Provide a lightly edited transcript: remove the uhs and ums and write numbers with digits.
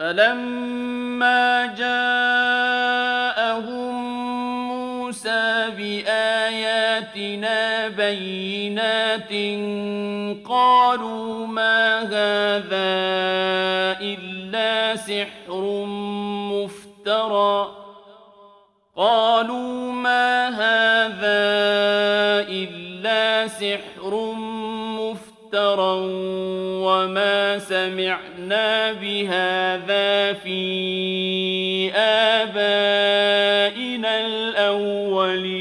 فلما جاءهم موسى بآياتنا بينات قالوا ما هذا إلا سحر مفترى وما سمعنا بهذا في آبائنا الأولين